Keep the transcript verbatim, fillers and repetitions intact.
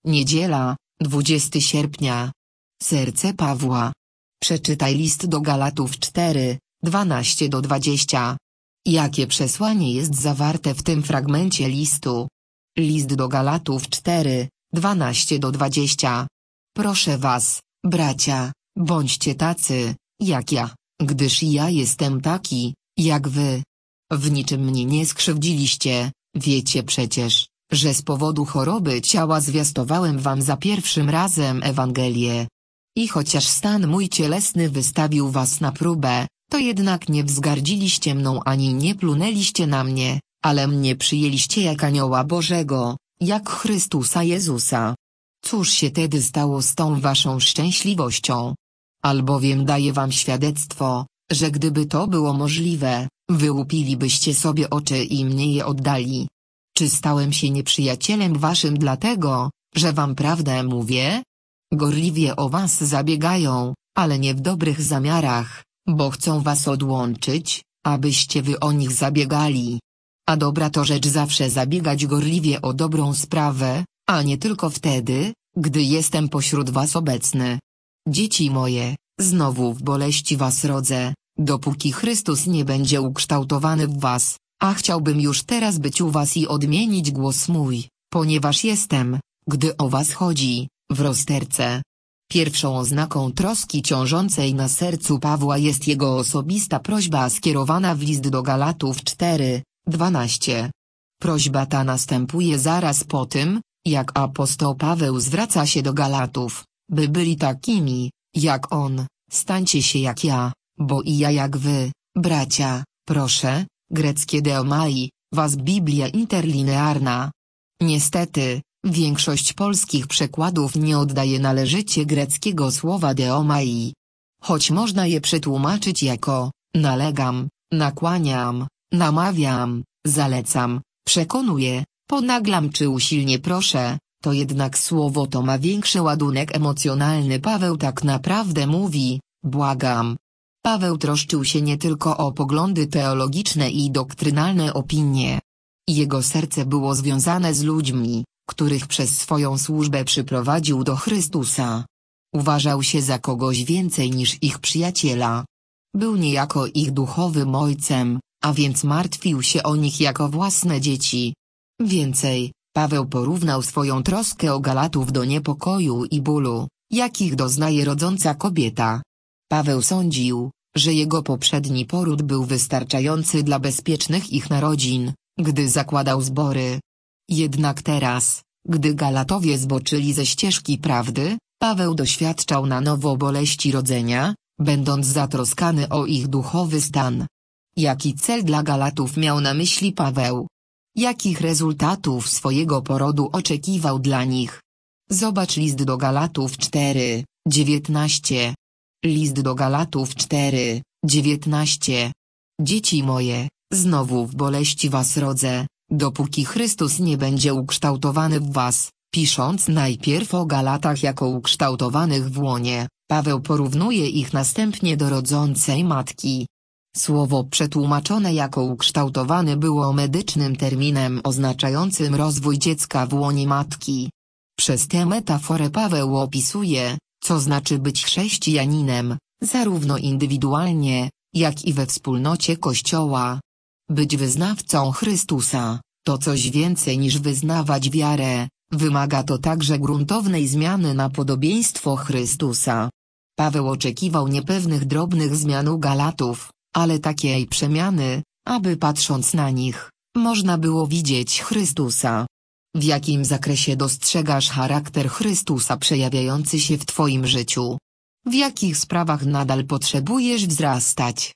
Niedziela, dwudziestego sierpnia. Serce Pawła. Przeczytaj list do Galatów cztery, dwanaście do dwudziestu. Jakie przesłanie jest zawarte w tym fragmencie listu? List do Galatów cztery, dwanaście do dwudziestu. Proszę was, bracia, bądźcie tacy, jak ja, gdyż ja jestem taki, jak wy. W niczym mnie nie skrzywdziliście, wiecie przecież, że z powodu choroby ciała zwiastowałem wam za pierwszym razem Ewangelię. I chociaż stan mój cielesny wystawił was na próbę, to jednak nie wzgardziliście mną ani nie plunęliście na mnie, ale mnie przyjęliście jak anioła Bożego, jak Chrystusa Jezusa. Cóż się tedy stało z tą waszą szczęśliwością? Albowiem daję wam świadectwo, że gdyby to było możliwe, wyłupilibyście sobie oczy i mnie je oddali. Czy stałem się nieprzyjacielem waszym dlatego, że wam prawdę mówię? Gorliwie o was zabiegają, ale nie w dobrych zamiarach, bo chcą was odłączyć, abyście wy o nich zabiegali. A dobra to rzecz zawsze zabiegać gorliwie o dobrą sprawę, a nie tylko wtedy, gdy jestem pośród was obecny. Dzieci moje, znowu w boleści was rodzę, dopóki Chrystus nie będzie ukształtowany w was, a chciałbym już teraz być u was i odmienić głos mój, ponieważ jestem, gdy o was chodzi, w rozterce. Pierwszą oznaką troski ciążącej na sercu Pawła jest jego osobista prośba skierowana w list do Galatów cztery, dwanaście. Prośba ta następuje zaraz po tym, jak apostoł Paweł zwraca się do Galatów, by byli takimi, jak on, stańcie się jak ja, bo i ja jak wy, bracia, proszę, greckie deomai, was Biblia interlinearna. Niestety, większość polskich przekładów nie oddaje należycie greckiego słowa deomai. Choć można je przetłumaczyć jako, nalegam, nakłaniam, namawiam, zalecam, przekonuję, ponaglam czy usilnie proszę, to jednak słowo to ma większy ładunek emocjonalny. Paweł tak naprawdę mówi, błagam. Paweł troszczył się nie tylko o poglądy teologiczne i doktrynalne opinie. Jego serce było związane z ludźmi, których przez swoją służbę przyprowadził do Chrystusa. Uważał się za kogoś więcej niż ich przyjaciela. Był niejako ich duchowym ojcem, a więc martwił się o nich jako własne dzieci. Więcej, Paweł porównał swoją troskę o Galatów do niepokoju i bólu, jakich doznaje rodząca kobieta. Paweł sądził, że jego poprzedni poród był wystarczający dla bezpiecznych ich narodzin, gdy zakładał zbory. Jednak teraz, gdy Galatowie zboczyli ze ścieżki prawdy, Paweł doświadczał na nowo boleści rodzenia, będąc zatroskany o ich duchowy stan. Jaki cel dla Galatów miał na myśli Paweł? Jakich rezultatów swojego porodu oczekiwał dla nich? Zobacz list do Galatów cztery, dziewiętnaście. List do Galatów cztery, dziewiętnaście. Dzieci moje, znowu w boleści was rodzę, dopóki Chrystus nie będzie ukształtowany w was. Pisząc najpierw o Galatach jako ukształtowanych w łonie, Paweł porównuje ich następnie do rodzącej matki. Słowo przetłumaczone jako ukształtowany było medycznym terminem oznaczającym rozwój dziecka w łonie matki. Przez tę metaforę Paweł opisuje, co znaczy być chrześcijaninem, zarówno indywidualnie, jak i we wspólnocie Kościoła. Być wyznawcą Chrystusa, to coś więcej niż wyznawać wiarę, wymaga to także gruntownej zmiany na podobieństwo Chrystusa. Paweł oczekiwał niepewnych drobnych zmian u Galatów, ale takiej przemiany, aby patrząc na nich, można było widzieć Chrystusa. W jakim zakresie dostrzegasz charakter Chrystusa przejawiający się w twoim życiu? W jakich sprawach nadal potrzebujesz wzrastać?